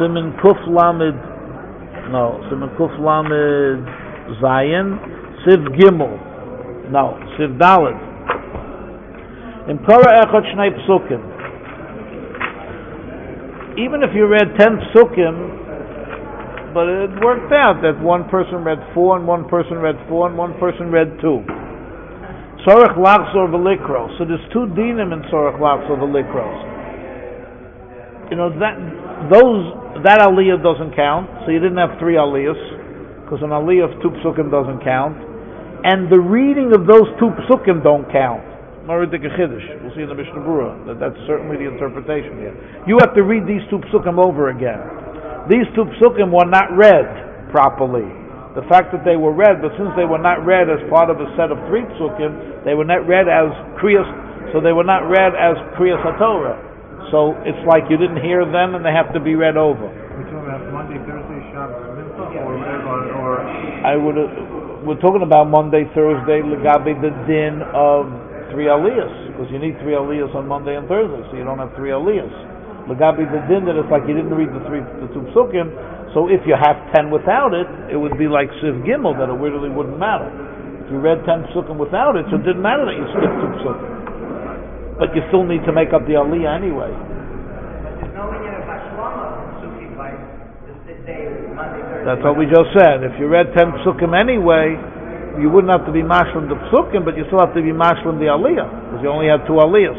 Siman Kuf Lamed, Siman Kuf Lamed Zayin, Siv Gimel, Siv Daled. In Korah Echad Shnei Psukim. Even if you read 10 Psukim, but it worked out that one person read 4 and one person read 4 and one person read 2. Sorach Lachzor V'Likros. So there's 2 dinim in Sorach Lachzor V'Likros. That aliyah doesn't count, so you didn't have 3 aliyahs, because an aliyah of 2 psukim doesn't count, and the reading of those 2 psukim don't count. We'll see in the Mishnah Berurah that's certainly the interpretation here. You have to read these 2 psukim over again. These 2 psukim were not read properly. The fact that they were read, but since they were not read as part of a set of 3 psukim, they were not read as kriyas, so they were not read as kriyas HaTorah. So it's like you didn't hear them and they have to be read over. We're talking about Monday, Thursday, Shabbos, Mincha, we're talking about Monday, Thursday, Legabe, the din of 3 aliyahs, because you need 3 aliyahs on Monday and Thursday, so you don't have 3 aliyahs. Legabe, the din that it's like you didn't read the 2 psukim, so if you have 10 without it, it would be like Siv Gimel, that it really wouldn't matter. If you read 10 psukim without it, so it didn't matter that you skipped 2 psukim. But you still need to make up the aliyah anyway. That's what we just said. If you read 10 psukim anyway, you wouldn't have to be mashlim the psukim, but you still have to be mashlim the aliyah, because you only have 2 aliyahs.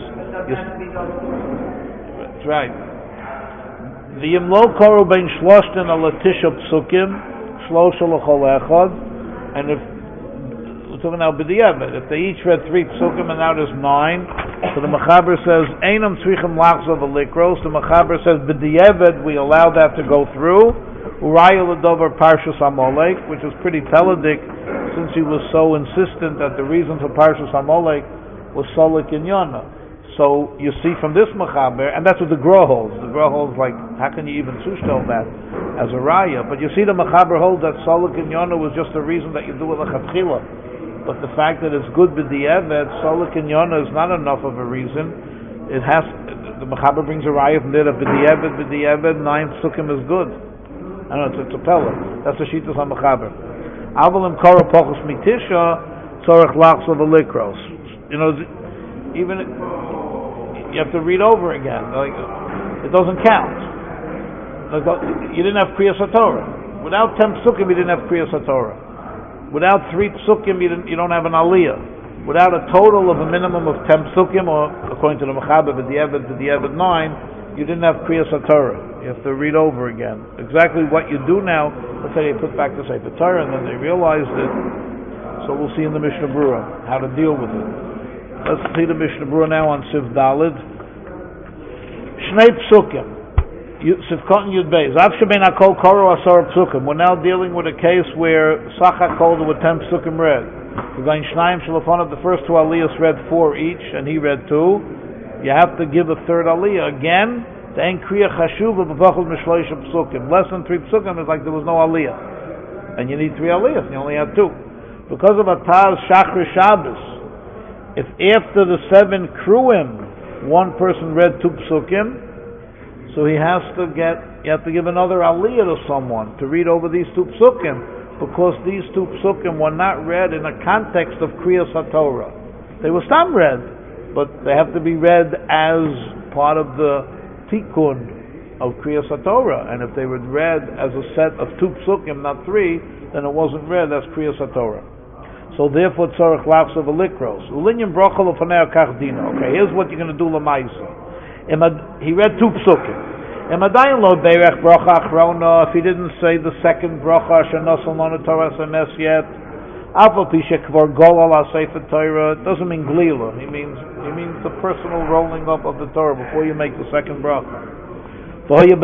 That's right. V'yim lo koru bein shloshten alatisha psukim, shlosha l'chol echad, and if we're talking now b'diavad, if they each read 3 psukim and now there's 9, so the Mechaber says einam tzrichim lachzor v'likros. The Mechaber says b'diavad we allow that to go through. Uraya l'dover Parshas Amalek, which is pretty teledic, since he was so insistent that the reason for Parshas Amalek was Solik and Yonah. So you see from this Mechaber, and that's what the Gra holds. The Gra holds like, how can you even sushtell that as a raya? But you see the Mechaber holds that Solik and Yonah was just a reason that you do it lechatchila. But the fact that it's good b'di'evet, Solik and Yonah is not enough of a reason. It has, the Mechaber brings a raya from there that b'di'evet, 9 psukim is good. I don't know, it's a pella. That's the Shittas HaMechaber. Avalim Korah Pochus Mitisha Tzorech Lachzor V'Likros. Even you have to read over again. Like, it doesn't count. Like, you didn't have Kriyas HaTorah. Without 10 psukim, you didn't have Kriyas HaTorah. Without 3 psukim, you don't have an aliyah. Without a total of a minimum of 10 psukim, or according to the Mechaber, B'di'evet 9, you didn't have Kriyas HaTorah. You have to read over again. Exactly what you do now, let's say they put back the Sefer Torah and then they realized it. So we'll see in the Mishnah Berurah how to deal with it. Let's see the Mishnah Berurah now on Siv Daled. Shnei Psukim. Siv Kotten Yud Beis. Av shebein hakol koro asar psukim. We're now dealing with a case where Sach HaKol there were 10 psukim read. We're going Shnayim Shalafonov, the first 2 aliyahs read 4 each, and he read 2. You have to give a 3rd aliyah again. Less than 3 psukim is like there was no aliyah, and you need 3 aliyahs. You only have 2 because of Ataz Shachar Shabbos. If after the 7 kruim 1 person read 2 psukim, so you have to give another aliyah to someone to read over these 2 psukim, because these 2 psukim were not read in a context of Kriyas HaTorah. They were stam read, but they have to be read as part of the tikkun of Kriyas HaTorah, and if they were read as a set of 2 psukim, not 3, then it wasn't read as Kriyas HaTorah. So therefore, tzorech lachzor v'likros. Ulinyan brocha l'fanei kach dina. Okay, here's what you're going to do l'maisa. He read 2 psukim. Imadayin lo derech brocha achrona. If he didn't say the 2nd brocha shenosel non Torah semes yet, afal pi shekvar golal ha-sefer Torah. It doesn't mean glila. He means the personal rolling up of the Torah before you make the 2nd bracha. So he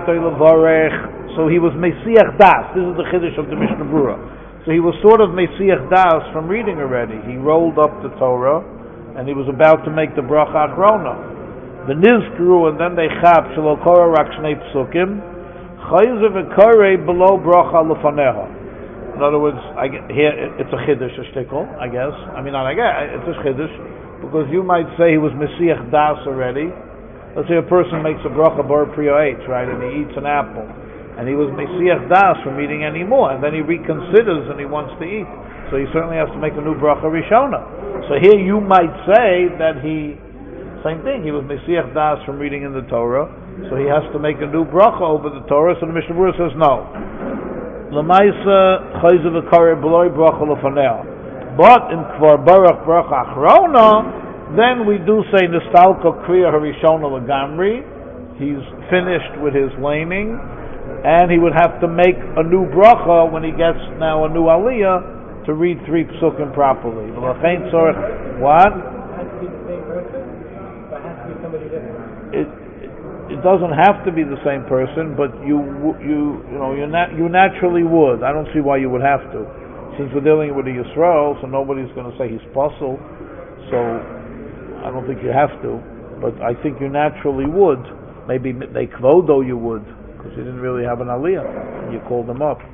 was Mesiach Das. This is the Chiddush of the Mishnah Berurah. So he was sort of Mesiach Das from reading already. He rolled up the Torah, and he was about to make the bracha achrona. The nizkru, and then they chap shelo korah rak shnei psukim, chayzer v'korei below bracha lefaneha. In other words, here it's a chiddush, a shtickle, I guess. I mean, not I guess, it's a chiddush, because you might say he was Mesiach Das already, let's say a person makes a bracha bar priya H, right, and he eats an apple, and he was mesiach das from eating any more, and then he reconsiders and he wants to eat, so he certainly has to make a new bracha rishona. So here you might say that same thing, he was mesiach das from reading in the Torah, so he has to make a new bracha over the Torah. So the Mishnah Berurah says no. L'maisa chayzer v'karer b'loi bracha l'fanea. But in Kvar Baruch Bracha Achrona, then we do say Nistalko Kriya Harishona Lagamri. He's finished with his laning, and he would have to make a new bracha when he gets now a new aliyah to read 3 psukim properly. What? It has to be the same person, but it has to be somebody different. It doesn't have to be the same person, but you naturally would. I don't see why you would have to. Since we're dealing with a Yisrael, so nobody's going to say he's puzzle, so I don't think you have to, but I think you naturally would. Maybe they kvodo you would, because you didn't really have an aliyah, and you called them up.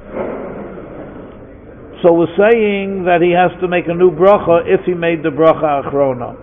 So we're saying that he has to make a new bracha if he made the bracha achrona.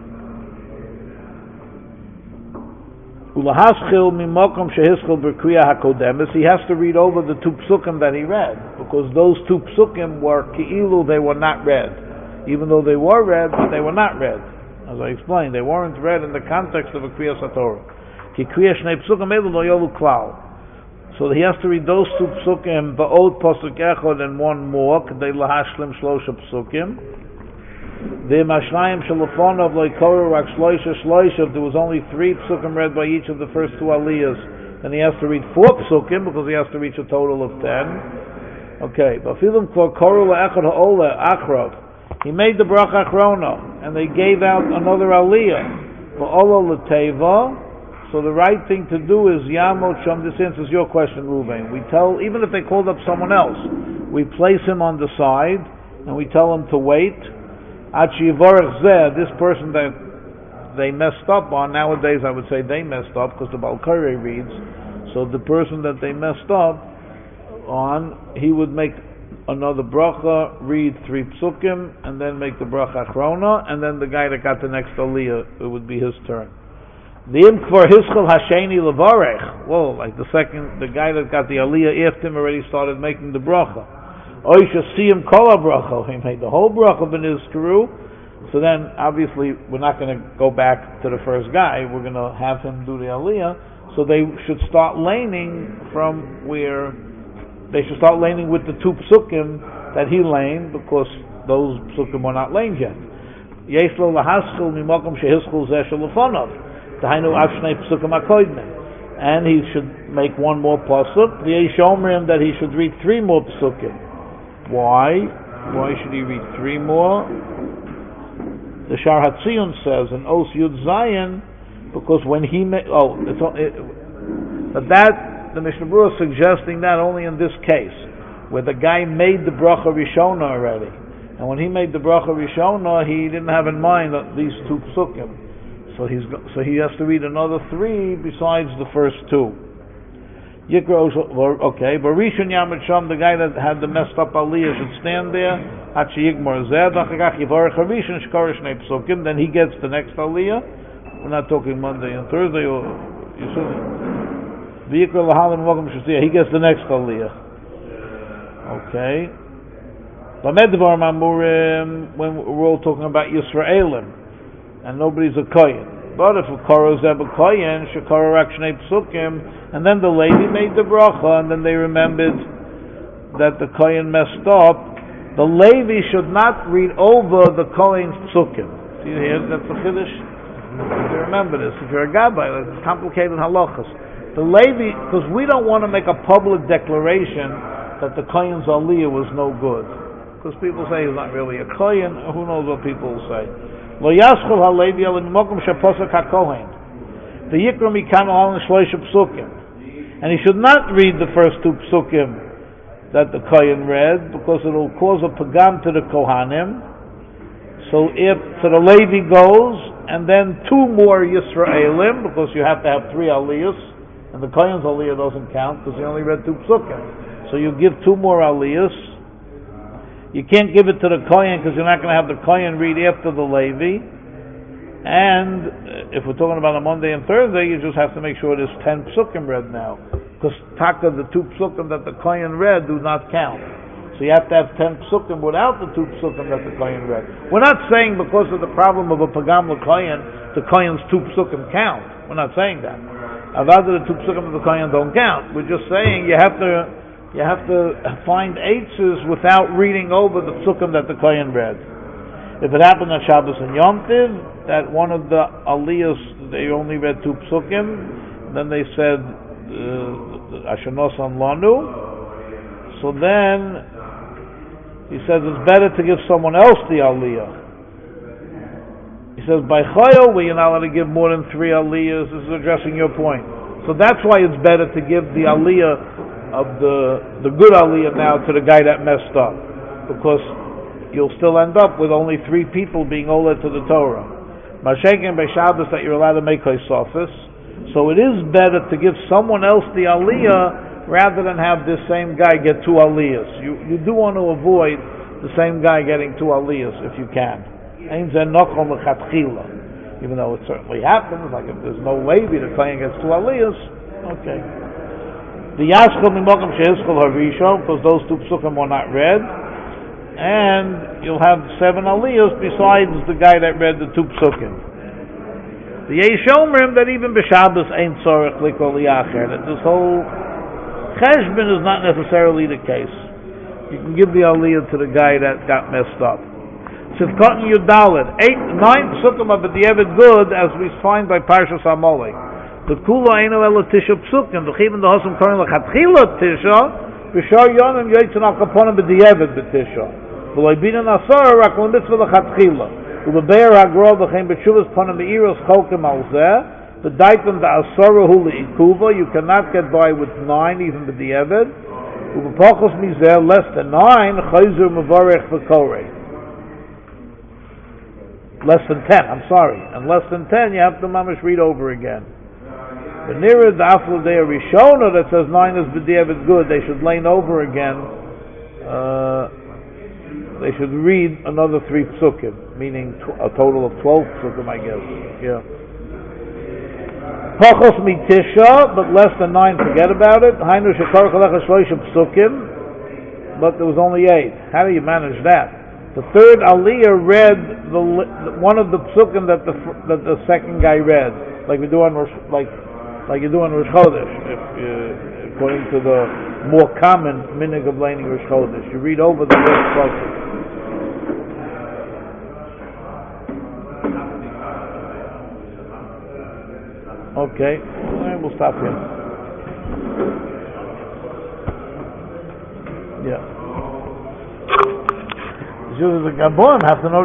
Ulahaschil mimokom shehischil b'kriya hakodemis. He has to read over the 2 psukim that he read, because those 2 psukim were ki'ilu, they were not read. Even though they were read, but they were not read. As I explained, they weren't read in the context of a kriya satorah. Ki kriya shnei psukim elu lo yolu klal. So he has to read those 2 psukim, ba'od posuk echad and 1 more, k'dei lahashlim shlosha psukim. The Mashlayim Shalafonov Loikora Rak Shloisha Shloisha, if there was only 3 psukim read by each of the first 2 aliyahs, then he has to read 4 psukim because he has to reach a total of 10. Okay, but Filim Koru La'echad Ha'ola Achrov. He made the bracha achrona, and they gave out another aliyah for Ola L'Teva. So the right thing to do is Yamot Sham. This answers your question, Ruvain. We tell, even if they called up someone else, we place him on the side and we tell him to wait. This person that they messed up on, nowadays I would say they messed up because the Balkari reads, so the person that they messed up on, he would make another bracha, read 3 psukim, and then make the bracha achrona, and then the guy that got the next aliyah, it would be his turn. The imkvar hischel hasheni levarech. Whoa, like the guy that got the aliyah after him already started making the bracha. Oisha siyim kol bracha. He made the whole bracha b'nizkaru. So then, obviously, we're not going to go back to the first guy. We're going to have him do the aliyah. So they should start laning from where they should start laning with the 2 psukim that he laned, because those psukim were not laned yet. Yesh lo lahaschil mimokom shehischil zeh shelafonov. Tahainu avshnei psukim hakoidmen. And he should make 1 more pasuk. V'yesh omrim that he should read 3 more psukim. Why? Why should he read 3 more? The Shar Hatzion says in Os Yud Zayin, because when he made, but that the Mishnah Berurah is suggesting that only in this case, where the guy made the bracha rishona already, and when he made the bracha rishona, he didn't have in mind these 2 psukim, so he has to read another 3 besides the first 2. Okay, but Rishon Yamid Sham, the guy that had the messed up aliyah, should stand there. Then he gets the next aliyah. We're not talking Monday and Thursday, or he gets the next aliyah. Okay. When we're all talking about Yisraelim, and nobody's a kohen. But if a Korah Zeb a Koyen, Shekara Rak Shnei Psukim, and then the lady made the bracha, and then they remembered that the Koyen messed up, the Levi should not read over the Koyen's Psukim. See here, that's the Chiddush? You remember this. If you're a Gabbai, it's complicated halachas. The Levi, because we don't want to make a public declaration that the Koyen's Aliyah was no good. Because people say he's not really a Koyen, who knows what people will say. Lo yaschol halevi al mokum sheposek hakohen. The yikra mikan al shloisha psukim, and he should not read the first 2 psukim that the kohen read, because it will cause a pagam to the kohanim. So the Levi goes, and then 2 more Yisraelim, because you have to have 3 aliyahs, and the kohen's aliyah doesn't count because he only read 2 psukim. So you give 2 more aliyahs. You can't give it to the Kohen because you're not going to have the Kohen read after the Levi. And if we're talking about a Monday and Thursday, you just have to make sure there's 10 psukim read now. Because taka, the 2 psukim that the Kohen read do not count. So you have to have 10 psukim without the 2 psukim that the Kohen read. We're not saying because of the problem of a pagam l'Kohen, the Kohen's 2 psukim count. We're not saying that. Rather, the 2 psukim of the Kohen don't count. We're just saying you have to find eitzes without reading over the psukim that the Kohen read. If it happened on Shabbos and Yom Tiv, that one of the aliyahs, they only read 2 psukim, then they said, Asher Nosan Lanu, so then, he says it's better to give someone else the aliyah. He says, by Chayil, you're not allowed to give more than 3 aliyahs. This is addressing your point. So that's why it's better to give the aliyah of the good aliyah now to the guy that messed up. Because you'll still end up with only 3 people being oled to the Torah. Mashenkin by Shabbos that you're allowed to make Chaysofis. So it is better to give someone else the aliyah rather than have this same guy get 2 aliyahs. You do want to avoid the same guy getting 2 aliyahs if you can. Even though it certainly happens, like if there's no Levi, the Kohen gets 2 aliyahs, okay. The Yashchol Mimokim Shehiskol Harishon, because those 2 psukim were not read, and you'll have 7 aliyahs besides the guy that read the 2 psukim. The Yesh Omrim that even b'Shabbos ain't tzorich likol liacher, that this whole cheshbon is not necessarily the case. You can give the aliyah to the guy that got messed up. Sivkot Yudalit, 9 psukim of the Eved good, as we find by Parshas Hamolech. The kula eino elo tisha psukim, the chivin the hosam korin lechatchila tisha, b'shar yonim yoitzin al kaponim b'di'eved b'tisha. V'loi binan asar rak l'mitzvah lechatchila. U'bebeir ha'grov v'chein b'tshuvas ponim b'iros chokim al zeh, v'daitim da'asara hu le'ikuva, you cannot get by with 9 even b'di'eved. U'b'pochos mizeh, less than 9, chayzur mevarech v'korei. Less than 10, I'm sorry. And less than 10, you have to mamish read over again. The nearer the Aflo Dei Rishona that says 9 is b'di'eved good, they should lane over again. They should read another 3 psukim, meaning a total of 12 psukim, I guess. Yeah. Pachos mitisha, but less than 9, forget about it. Hainu shekar chalech shloisha psukim, but there was only 8. How do you manage that? The third aliyah read one of the psukim that the second guy read, like we do on like you do on Rosh Chodesh. According to the more common minig of learning Rosh Chodesh, you read over the first psukim. Okay, we'll stop here. Yeah. The Gabon have to know